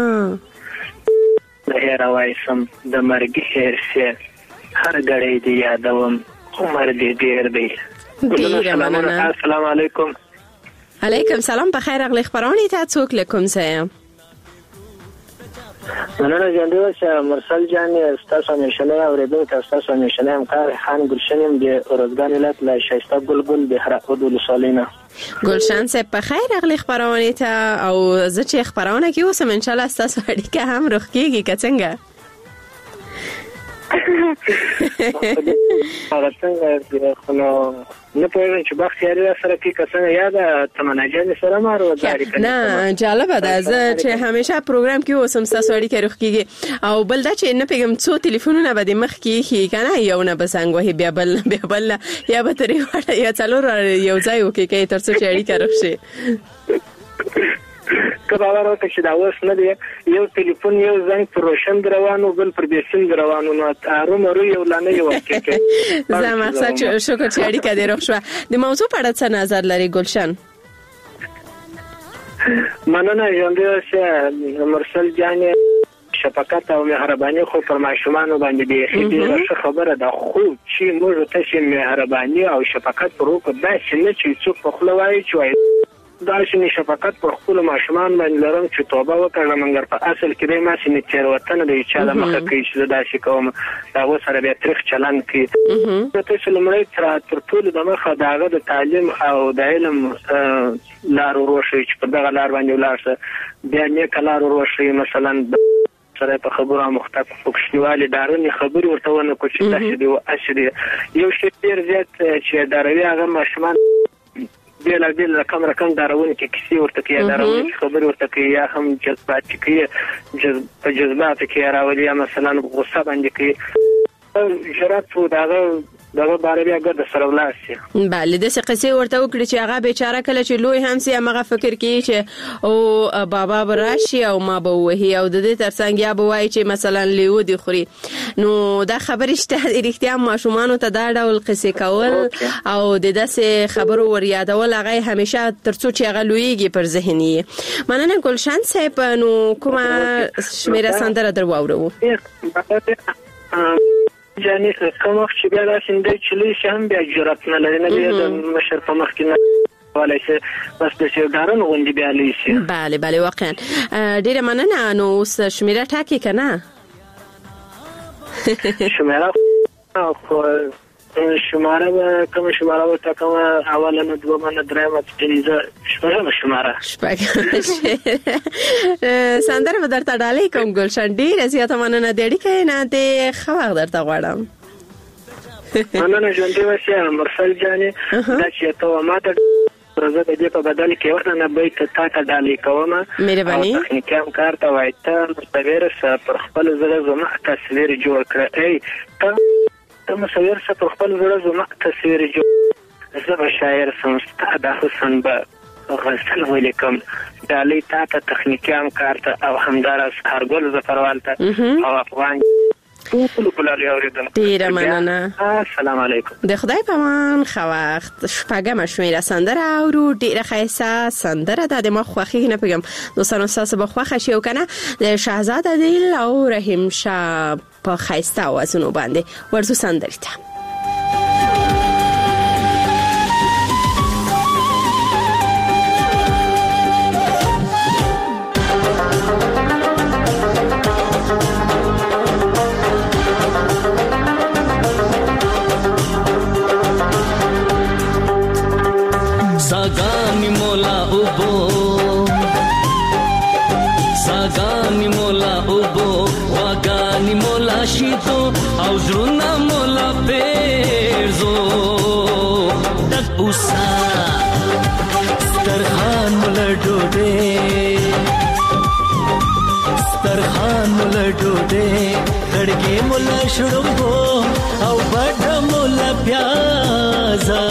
هیر وایسم د مرګ هیر سي هر غړې دي یادوم عمر دي ډیر دي السلام علیکم علیکم سلام بخیر اغلی خبرانی ته څوک لیکم سه مننه ژوندی اوسه مرسل جان. تاسو همیشنه اوریدونکو، تاسو همیشنه همکار خان ګلشن د اورزګان ولایت له شایسته بلبل د هرات ولسوالینا. ګلشن صاحب په خیر اغلی خبرونه ته او زه چې خبرونه کې اوسم ان شاء الله تاسو اړیکه هم روغ کیږي که څنګه؟ نه پوهیږم چې بختیاري سره کې کسانه یاد تمنا جان سره مارو ځاری کنه. نه جالبه ده زه چې همیشه پروګرام کې اوسم تاسو اړیکه روغ کیږي او بل دا چې نه پیغام څو ټلیفونونه به د مخ کې کنه یو نه بسنګ وهي بیا بل یا به ترې وړه یا څلور یو ځای وکي کې ترڅو چې اړیکه روغ شي. کباور او چې دا اوس نه دی یو ټلیفون یو زنګ پر روشن روانو بل پر بیسین روانو نو ارومرو یو لانه یو کې زه مقصد شکر چې اړیکه دې روغ شو. د موضوع په اړه څه نظر لري ګلشن؟ مننه ژوندی اوسه مرسل جان. شفقت او مهرباني خو پر ماشومان باندې دی خېږي خبره ده خو چې موږ ته چې مهرباني او شفقت پروکو دا چې چې څوک په خلوای چې دا چې شفقت پر خپل ماشومان باندې لرم چې توبه وکړم مګر په اصل کې ما چې نچیر وطن دی چې د مخه کې چې دا شي کوم دا و سره به تاریخ چلن کې ته چې لمړی تر ټولو د مخه داغه د تعلیم او د علم لار وروشي چې په دغه لار باندې ولارسه بیا نه کلار وروشي مثلا سره په خبره مختلف فکشنوالي دارني خبري ورته ونه کو چې تاسو دی او اشری یو شی ډیر زیات چې داروي هغه ماشومان بیل رقم دارونه کې کسی ورته کې دارونه خبر ورته کې یا هم جذبات کې جذبات کې راولي مثلا غصه باندې کې جرأت و دغه باره بیا ګرد سره ولاسي. بله د څه قصې ورته وکړي چې هغه بیچاره کله چې لوی هم سي هغه فکر کوي چې او بابا براشي او ما به وهي او د دې ترڅنګ یا به وایي چې مثلا لیو دی خوري. نو دا خبرې شته اړتیا ماشومان ته دا ډول قصې کول او د داسې خبرو ور یادول هغه همیشه ترڅو چې هغه لویږي پر ذهني. مننه ګلشن صاحب. نو کومه شمیره سندره درواورو؟ جاني کوم چې بیا راشندې چې لې هم بیا جرأت نه لري نه د مشر په مخ کې نه ولا شي بس د شهردارن غونډې بیا لې شي. بله واقعا ډیره مننه. نو اوس شمیره ټاکي کنه شمیره شماره کوم شماره وته کوم اولنه دومره درېمه تریزه شماره سندره به درته ډالۍ کوم ګلشن. ډیره زیاته مننه د اړیکې نه د خبر درته غواړم. مننه ژوندی اوسه مرسل جانې دا چې ته ماته پروژه د دې په بدل کې ورته نه به ته تا ډالۍ کوم مهرباني تخنیکي کار ته وای ته مستویر سره پر خپل زړه زما تصویر جوړ کړ. ای ته مصور څخه په خپل زړه زما تصویر جوړ زه به شاعر سم ستاد حسن به غزل ولیکم ډالۍ تا ته تخنیکي کار ته او همدار اسکارګل زفروال ته او افغان ټول کولای اوریدل. ډیره مننه. السلام علیکم. د خدای په امان. خو وخت شپږم شمیره سندره او ډیره ښایسته سندره د ما خوخي نه پیغام دوستانو تاسو به خوښ شي او کنه د شهزاد عادل او رحیم شاه په ښایسته اوازونو باندې ورته سندره ته Sagani mola ubo wagani mola shito au zruna mola perzo tak usa starkhan mola dode khadge mola shurumbo au bada mola pyaza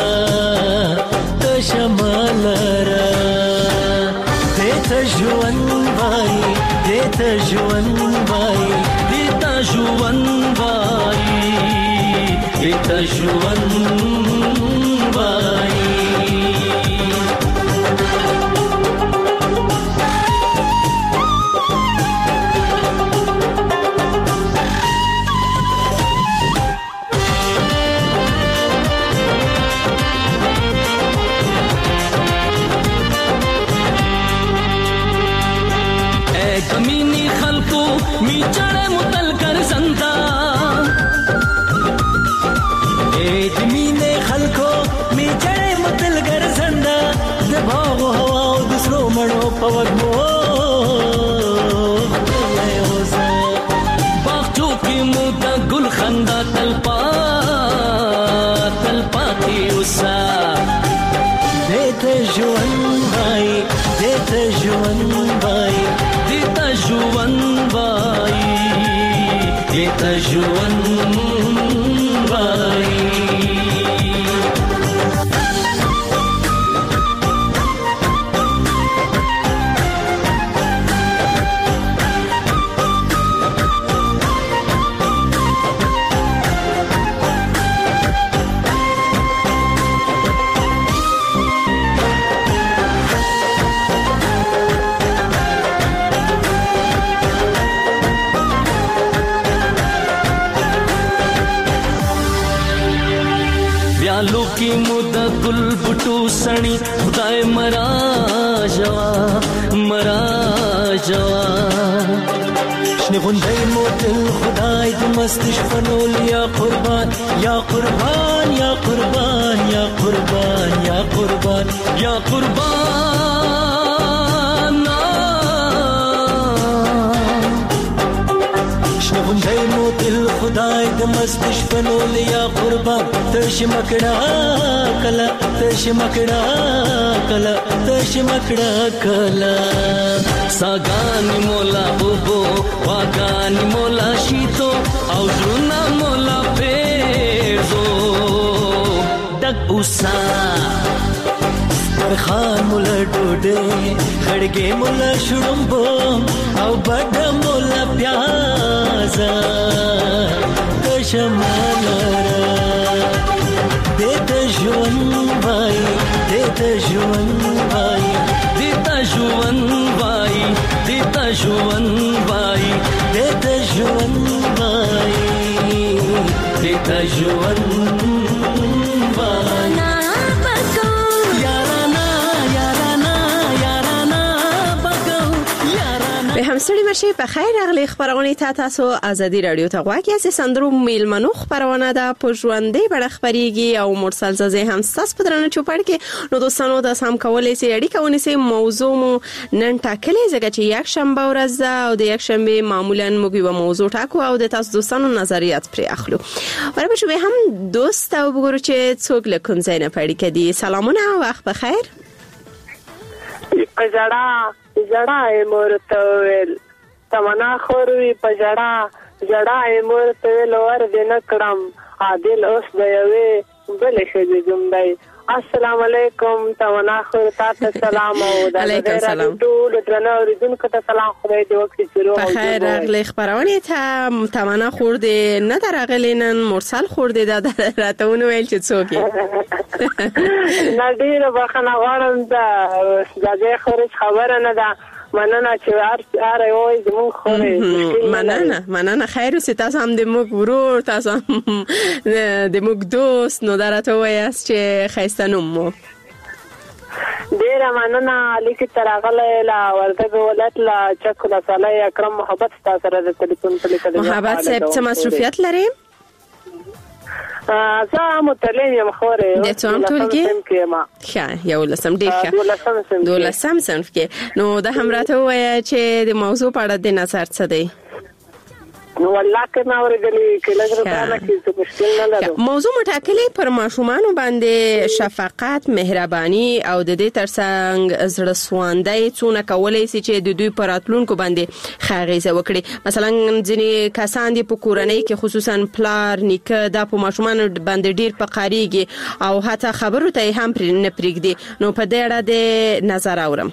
شمالرا دیتا جوان بای دیتا جوان بای دیتا جوان بای دیتا جوان بای دیتا ژوند وایي لوکی مودا گل بټو سنی خدای مرا جوا شنه غونډای مو دل خدای د مستش فنول یا قربان یا قربان یا قربان یا قربان یا قربان یا قربان شنه غونډای مو دل خدای د مستش فنول یا قربان تش مکڑا کلا تش مکڑا کلا تش مکڑا کلا ساگانی مولا بوبو واگانی مولا شیتو او زرونا مولا پیرزو دک اوسا خان مولا ډوډه خړګې مولا شړمبو او بډ مولا پیازا کشمالرا دیتا ژوند وای دیتا ژوند وای دیتا ژوند وای دیتا ژوند وای دیتا ژوند وای دیتا ژوند وای به همسړي مشه په خیر اغلی خبرونه تاسو ازادي رادیو ته غواړئ چې سندرو میلمنو خبرونه ده په ژوندې بڼه خبريږي او مرسل زازه هم تاسو په درنه چوپړ کې نو دوستانو د سم کولې سي اړیکه ونیسي موضوع مو نن ټاکلې ځکه چې یک شنبه ورځ ده او د یک شنبه معمولا موږ یو موضوع ټاکو او د تاسو دوستانو نظریات پرې اخلو ورته به هم دوست او وګورو چې څوک له کوم ځای نه پړی کدي سلامونه وخت بخیر جڑا امورتویل تمنا خوروی په جڑا امورتویل ور دینه کړم عادل اوس دیوي بل شي جمعي السلام علیکم تمنا خور تاسو سلام او د غیرت ټول درنو ریدونکو ته سلام خدای دې وکړي چې روغ په خیر اغلی خبرونه ته تمنا خور دې نه درغلینن مرسل خور دې راتهونه ویل چې څوک نه ډیره بخنه غواړم دا خوري خبره نه ده مننه چې هر یو زموږ خوري مننه خیر اوسې تاسو هم د موږ ورور تاسو هم د موږ دوست نو درته وایاست چې ښایسته نوم مو ډیره مننه لیکي ترغله لا ورته ولات لا چکو لا صالح اکرم محبت تاسو سره د ټلیفون په لیکل محبت صاحب څه مصروفیت لري زه متعلم یم خوره د څوم ټولګي ښه یو لسم ډیر ښه دولسم صنف کې نو د همراته وایي چې د موضوع په اړه د نظر څه دی نو والله کنه اورګلی کله غره کې څه مشکل نه لرو موضوع مټاکلې پر ماشومان باندې شفقت مهرباني او د دې ترڅنګ زړه سواندۍ څونه کولای شي چې د دوی پراتلونکو باندې خاغیزه وکړي مثلا ځینې کسان دي په کورنۍ کې خصوصا پلار نیکه د په ماشومان باندې ډیر پقاریږي او حتی خبرو ته هم نه پرېږدي نو په دې اړه د نظر اورم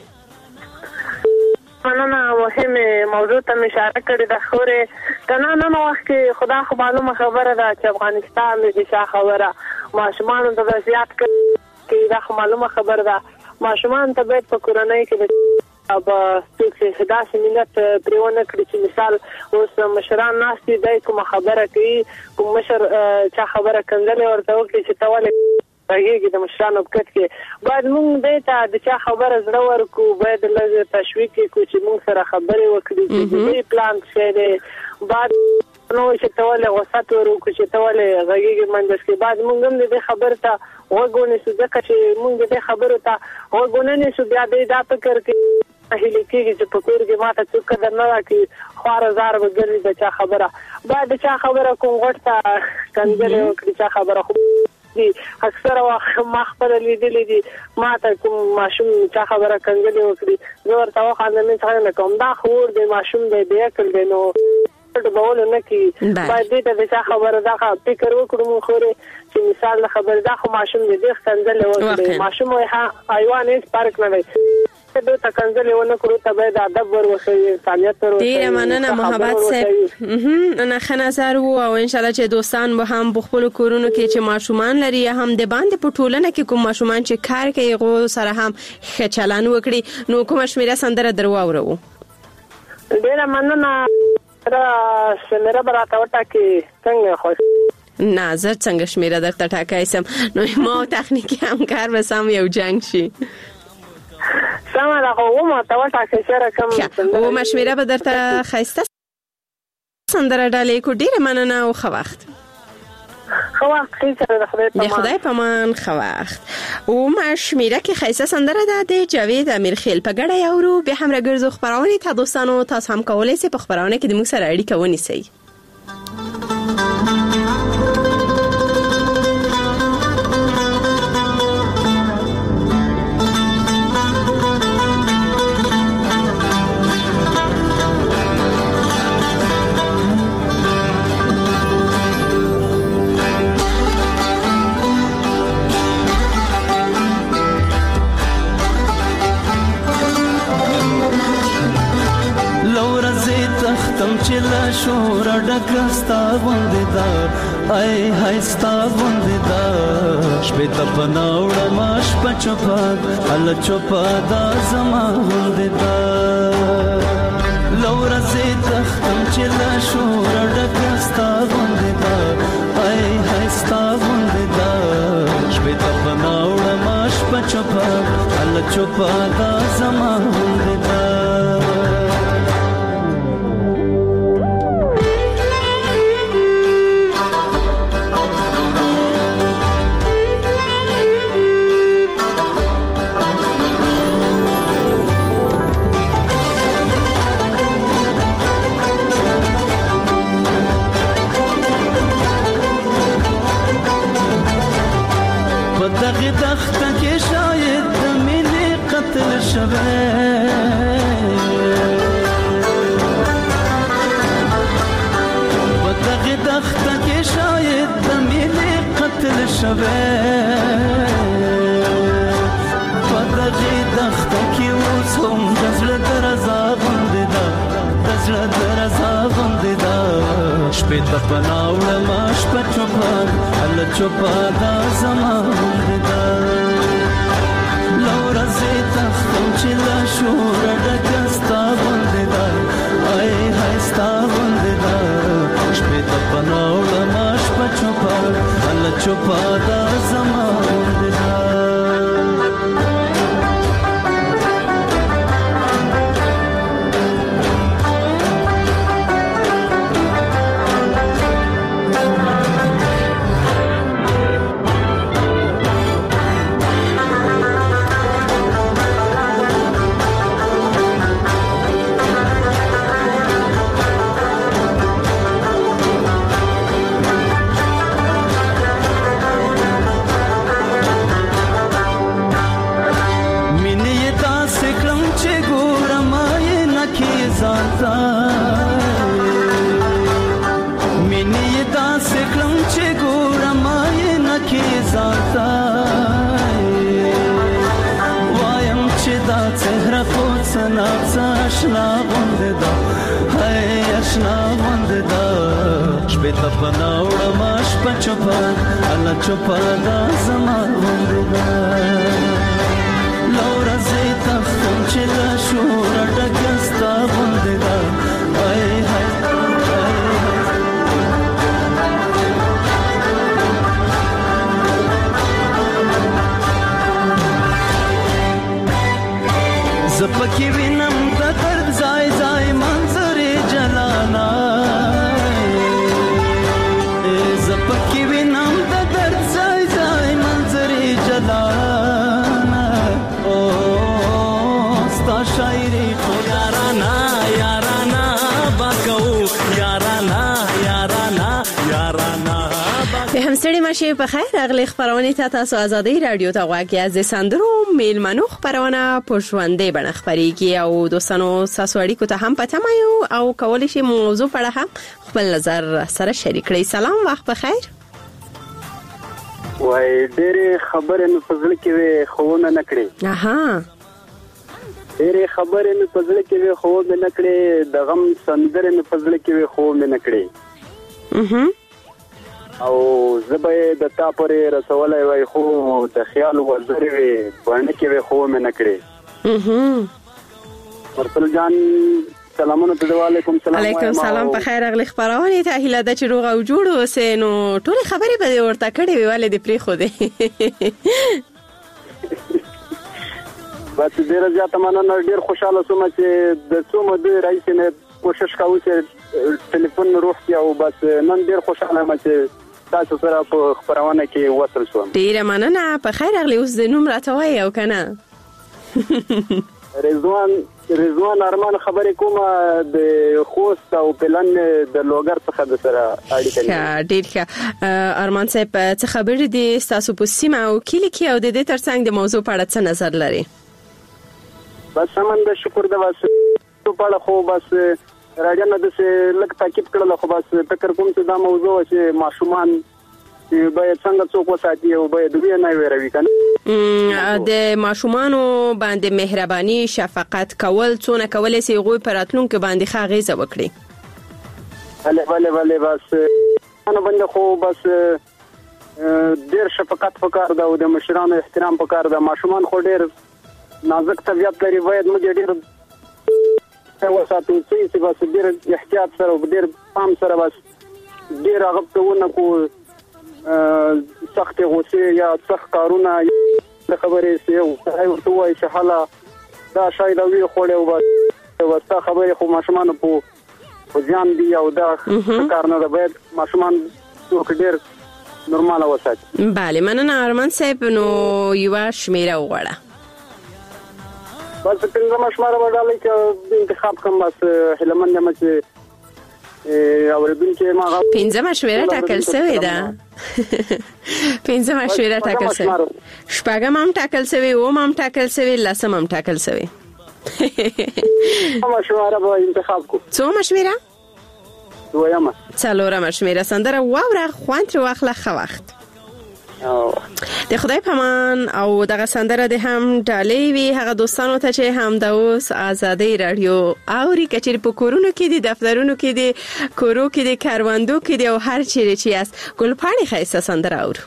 مننه مهمه موضوع ته اشاره کړې ده خوره کنه نن وخت کې خدا خو معلومه خبره ده چې افغانستان د شاه خبره ماشومان د وضعیت کې دا معلومه خبره ده ماشومان ته باید په کورنۍ کې اب څه خداسه ملت پرونه کړی چې مثال اوس مشران ناشتي دای کوم خبره کوي کوم مشر چا خبره کنځلې ورته وکړي چې تاوله هغه د مشرانو په کې باید موږ دته د چا خبره زړه ورکو باید لږ تشویق کو چې موږ سره خبرې وکړي چې دې پلان څه دی بعد نو چې تاوله وسات ورکو چې تاوله هغه منځ کې بعد موږ هم دې خبره ته وګونې چې ځکه چې موږ دې خبره ته وګونې چې بیا دې دا فکر کې هلي کېږي چې په کور کې ماته څوک قدر نه راکړي خوار زار وګرځي د چا خبره بعد چا خبره کوم غټه کنځلې وکړي چا خبره خو اکثر وخت ما خبر لیدلې دي ما ته کوم ماشوم چا خبره کنځلې وکړي نو ورته وخت نه څنګه کوم دا خور د ماشوم د دې کول دی نو ډبول نه کی باید دې ته د خبره دا فکر وکړو خو چې مثال خبره دا خو ماشوم دې څنګه لوي ماشوم حیوان هیڅ فرق نه لري ته تکنزل ونه کړو ته باید ادب وروخی انسانیت وروخی ډیر مننه محبت صاحب نه خنازر وو او ان شاء الله چې دوستان به هم په خپل کورونو کې چې ماشومان لري هم د باندې په ټولنه کې کوم ماشومان چې کار کوي غو سره هم ښه چلند وکړي نو کوم شمیره سندره درو اورو ډیر مننه را شمیره براته وټه کې څنګه خوښ نه زه څنګه شمیره درته ټاکای سم نو ما تخنیکی همکار به سم یو جنگ شي سمه دا خو ما ته وټاکې چې رقم او مشوره به درته خسته سندره ډالې کو ډیره مننه او خو وخت د خدای پامان خو وخت او مشوره کې خسته سندره ده د جاوید امیرخیل په ګډه یورو به هم راګرځو خبرونه ته دوستانو تاسو هم کولای شئ په خبرونه کې د موږ سره اړیکه ونیسئ چلا شور ډکستا غوندې دا ای هايستا غوندې دا شپې ته پناوړه ماش پچپاد ال چوپا دا زما غوندې دا لورزه تختم چلا شور ډکستا غوندې دا ای هايستا غوندې دا شپې ته پناوړه ماش پچپاد ال چوپا دا زما غوندې دا دغه دخته کې شاید د مینې قتل شوه په دغه دخته کې شاید د مینې قتل شوه په دغه دخته کې اوس هم د زړه درزا غوندې ده د زړه درزا غوندې ده شپې ته پناوړه ما شپه چوپان ال چوپا دا زما غوندې ده لورزه تختم چې لا شور ډکه ستا غوندې ده ای هاي ستا غوندې ده شپې ته پناوړه ما شپه چوپان ال چوپا دا زما غوندې ده اشنا غوندې دا هاي اشنا غوندې دا شپې ته پناوړه ما شپه چوپا الله چوپا دا زما غوندې دا لورزه تختم چې لا شور ډکه ستا غوندې دا هاي هاي زپکی وینم د درد ځای ځای منظرې جلانا زپکی وینم د درد ځای ځای منظرې جلانا او ستا شاعري خو یارانا یارانا باکو یارانا یارانا یارانا به هم ستړي مشه په خیر اغلی خبرونه ته تاسو ازادي رادیو ته غواړئ از سندرو میلمنو خبرونه په ژوندۍ بڼه خبريږي او دوستانو تاسو اړیکو ته هم پته مایو او کولای شي موضوع په اړه هم خپل نظر سره شریک کړئ. سلام، وخت بخیر. وای ډېرې خبرې مې په زړه کې وې خو نه نکړې. ډېرې خبرې مې په زړه کې وې خو مې نکړې. د غم سندرې مې په زړه کې وې خو مې نکړې. او زبې د تا پرې رسولای وای خو د خیال وزرې وې باندې کې وې خو مې نکړې. مرسل جان سلامونه ته وعلیکم سلام. علیکم سلام، په خیر اغلی خبرونه ته هیله ده چې روغ او جوړ اوسې. نو ټول خبرې به ورته کړې وي ولې دې پری خو دې بس ډیر زیاته مننه. ډیر خوشاله سوم چې د څو مده رئیس نه کوشش کاوه چې ټلیفون روح کې او بس نن ډیر خوشاله یم چې تاسو سره په خبرونه کې وصل شوم. ډیر مننه. په خیر اغلی اوس د نوم راته وای او کنه رضوان ارمان خبرې کومه د خوست او پلان د لوګر څخه د سره اړیکه لري. ډیر ښه ارمان صاحب، څه خبرې دي تاسو په سیمه او کلی کې او د دې ترڅنګ د موضوع په اړه څه نظر لري؟ بس سمند شکر د واسه په اړه خو بس راځه نه د لک تاکید کړل خو بس فکر کوم چې دا موضوع چې ماشومان باید څنګه څوک وساتي او باید دوی نه ویروي کنه. د ماشومانو باندې مهرباني شفقت کول څونه کولای شي غوي پراتلونکو باندې ښه غیزه وکړي. بله بس انا باندې خو بس ډیر شفقت وکړ دا او د مشرانو احترام وکړ دا. ماشومان خو ډیر نازک طبيعت لري، باید موږ ډیر وساتو چې بس ډیر احتیاط سره او ډیر پام سره بس ډیر هغه ته کو سخت غوسه یا سخت کارونه د خبرې سي او ورته وایي چې حالا دا شاید وی خوړې او واسطه خبرې خو ماشومان په ځان دی او دا کار نه ده. باید ماشومان څوک ډیر نورمال وساتي. بله مننه ارمان صاحب. نو یو شمیره وغواړه. بس پنځه مشماره وډالې چې انتخاب کوم. بس هلمند یم چې اوریدونکو ما پنځه مشوره ټاکل شوې ده. پنځه مشوره ټاکل شوې، شپږم هم ټاکل شوې، اوم هم ټاکل شوې، لسم هم ټاکل شوې. مشوره به انتخاب کو. څو مشوره؟ دویمه. څلورم مشوره. سندره واوره خوان تر واخله خو وخت. د خدای پامان او دغه سندره د هم ډالې وی هغه دوستانو ته چې هم د اوس آزادۍ رادیو اوري کچې په کورونو کې دي، دفترونو کې دي، کورو کې دي، کاروندو کې دي او هر چیرې چې اس ګلپاڼې خایسته سندره اورو.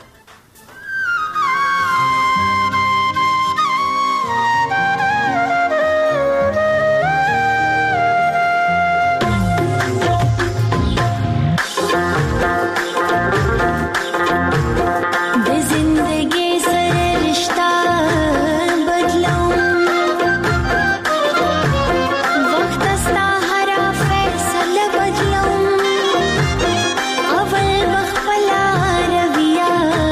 अवल बखला रविया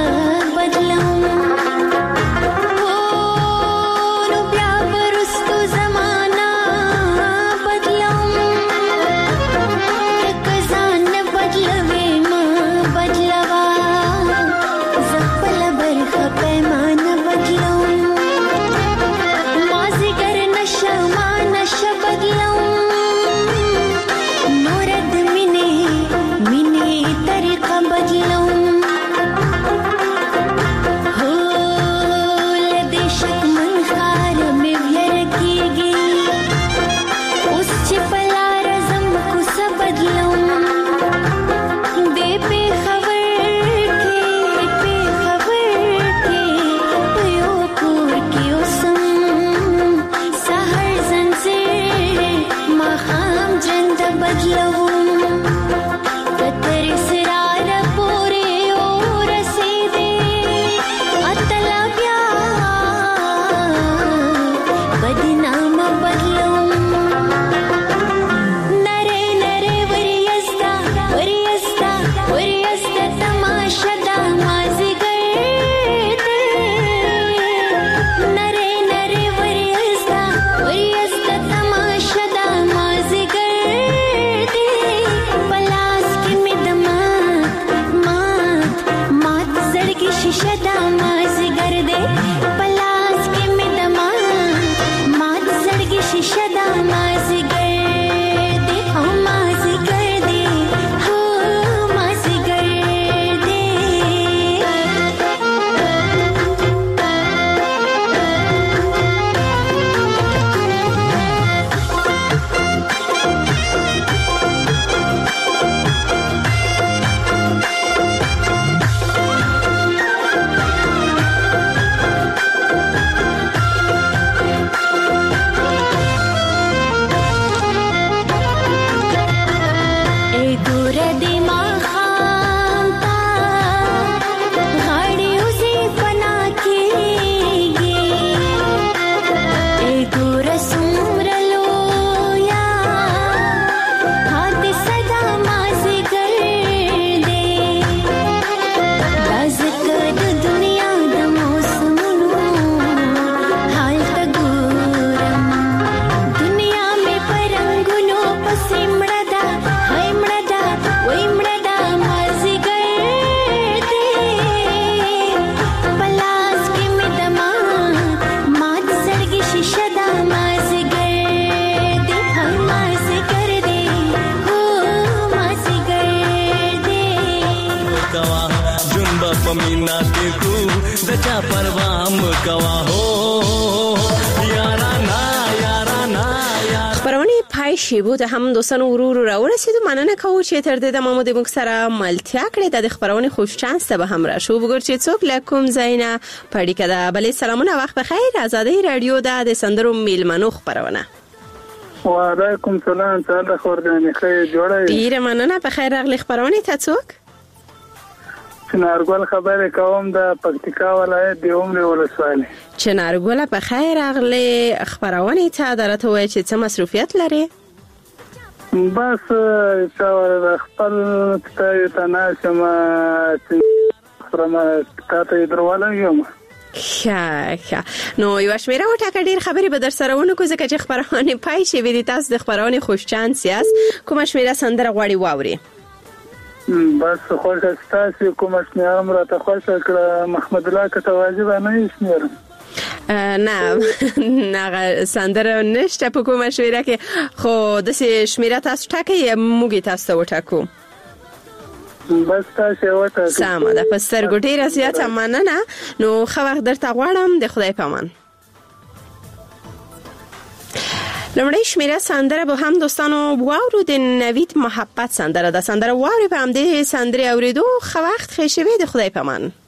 په مینا تیر کړو د چا پروا مکوا هو یارانا یارانا. خبرونه پای شیبو د هم دوستانو ورور راورسېدو. مننه کوم چې تر دې د مامو د موږ سره ملتیا کړې. د خبرونه خوش چانس ته به هم راشو وګور چې څوک لکم زینا پړی کده. بلې سلامونه وخت بخیر. آزادۍ رادیو د سندرو میلمنو خبرونه. وعلیکم سلام. څنګه خوردنی خیر جوړه؟ ډیره مننه. بخیر راغلی. خبرونه ته څوک؟ چنارګل خبره کوم د پکتیکا ولایت د عمر ولسوالۍ. چنارګل بخیر راغلی. خبرونه ته درته وای چې څه مصروفیت لري؟ بس څاور خپل ته ناشم فرما ته درواله یم. ښه نو یو شمیره وټاکه. ډیر خبرې به در سره ونه کو ځکه چې خبرونه پای شي وي. تاسو د خبرونه خوش چانس یاست. کومه شمیره سندره غواړي واوري؟ بس خوښ تاسو کومه شمیره راته خوښ کړه. محمد الله کته واجب نه شمیره. نه سندره نشته په کومه شمیره کې. خو د شمیره تاسو ټاکئ موږ تاسو وټاکو. بس تاسو وټاکئ. سمه ده. پس سترګو ډیره زیاته مننه. نو خو وخت درته غواړم. د خدای پامان. لومړی شمیره سندره به هم دوستانو واورو. د نوید محبت سندره ده. سندره واوري په هم دې سندره اوریدو. خو وخت خښوي. د خدای پامان.